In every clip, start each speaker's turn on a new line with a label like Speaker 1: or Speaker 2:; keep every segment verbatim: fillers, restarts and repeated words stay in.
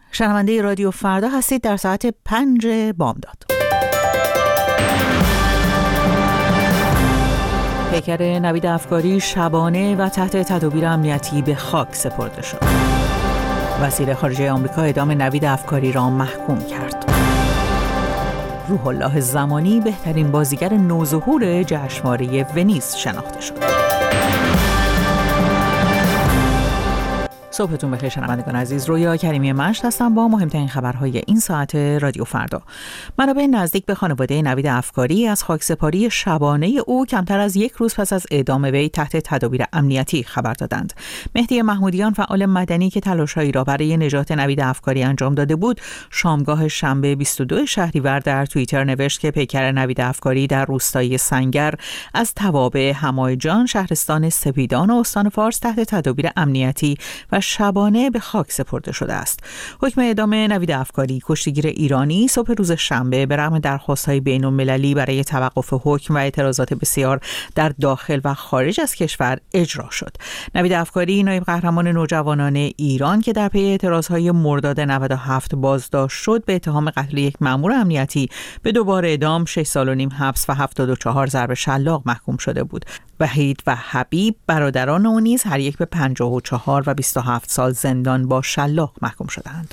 Speaker 1: شنونده رادیو فردا هستید در ساعت پنج بامداد. پیکر نوید افکاری شبانه و تحت تدابیر امنیتی به خاک سپرده شد. وزیر خارجه آمریکا اعدام نوید افکاری را محکوم کرد. روح الله زمانی بهترین بازیگر نوظهور جشنواره ونیز شناخته شد. صبحتون بخیر شنوندگان عزیز، رویا کریمی مشت هستم با مهمترین خبرهای این ساعت رادیو فردا. منابع نزدیک به خانواده نوید افکاری از خاکسپاری شبانه او کمتر از یک روز پس از اعدام وی تحت تدابیر امنیتی خبر دادند. مهدی محمودیان، فعال مدنی که تلاش‌هایی را برای نجات نوید افکاری انجام داده بود، شامگاه شنبه بیست و دو شهریور در توییتر نوشت که پیکر نوید افکاری در روستای سنگر از توابع همایجان، شهرستان سپیدان و استان فارس تحت تدابیر امنیتی و شبانه به خاک سپرده شده است. حکم اعدام نوید افکاری، کشتیگیر ایرانی، صبح روز شنبه به رغم درخواست‌های بین‌المللی برای توقف حکم و اعتراضات بسیار در داخل و خارج از کشور اجرا شد. نوید افکاری، نایب قهرمان نوجوانان ایران که در پی اعتراضهای مرداد نود و هفت بازداشت شد، به اتهام قتل یک مأمور امنیتی به دوباره اعدام، شش سال و نیم حبس و هفتاد و چهار ضرب شلاق محکوم شده بود. وحید و حبیب، برادران او نیز هر یک به پنجاه و چهار و بیست و هفت سال زندان با شلاق محکوم شدند.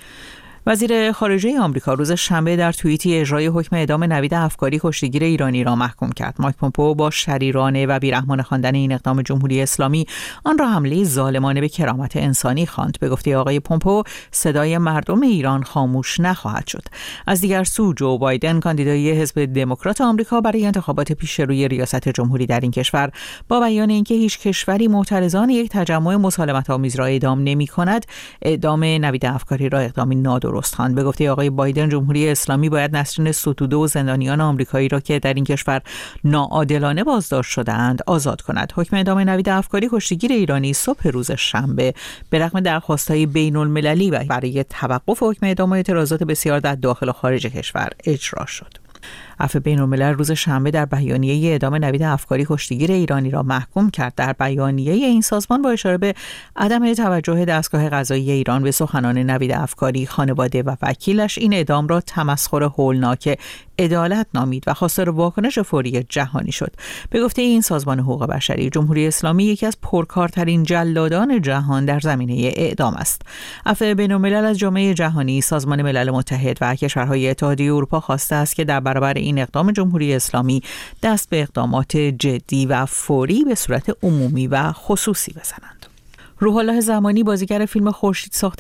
Speaker 1: وزیر خارجه آمریکا روز شنبه در توییتی اجرای حکم اعدام نوید افکاری، کشتیگیر ایرانی را محکوم کرد. مایک پومپئو با شریرانه و بیرحمانه خواندن این اقدام جمهوری اسلامی آن را حمله ظالمانه به کرامت انسانی خواند. به گفته آقای پومپئو، صدای مردم ایران خاموش نخواهد شد. از دیگر سو، جو بایدن، کاندیدای حزب دموکرات آمریکا برای انتخابات پیشروی ریاست جمهوری در این کشور، با بیان اینکه هیچ کشوری معترضان یک تجمع مسالمت‌آمیز را اعدام نمی‌کند، اعدام نوید افکاری را اقدامی نادرست خواند. به گفته آقای بایدن، جمهوری اسلامی باید نسرین ستوده و زندانیان آمریکایی را که در این کشور ناعادلانه بازداشت شده‌اند آزاد کند. حکم اعدام نوید افکاری، کشتیگیر ایرانی، صبح روز شنبه به رغم درخواست‌های بین‌المللی و برای توقف حکم اعدام و اعتراضات بسیار در داخل و خارج کشور اجرا شد. عفو بین‌الملل روز شنبه در بیانیه اعدام نوید افکاری، کشتیگیر ایرانی را محکوم کرد. در بیانیه این سازمان با اشاره به عدم توجه دستگاه قضایی ایران به سخنان نوید افکاری، خانواده و وکیلش، این اعدام را تمسخر هولناک عدالت نامید و خواستار واکنش فوری جهانی شد. به گفته این سازمان حقوق بشری، جمهوری اسلامی یکی از پرکارترین جلادان جهان در زمینه اعدام است. عفو بین‌الملل از جامعه جهانی، سازمان ملل متحد و کشورهای اتحادیه اروپا خواسته است که در برابر این اقدام جمهوری اسلامی دست به اقدامات جدی و فوری به صورت عمومی و خصوصی بزنند. روح الله زمانی، بازیگر فیلم خورشید ساخته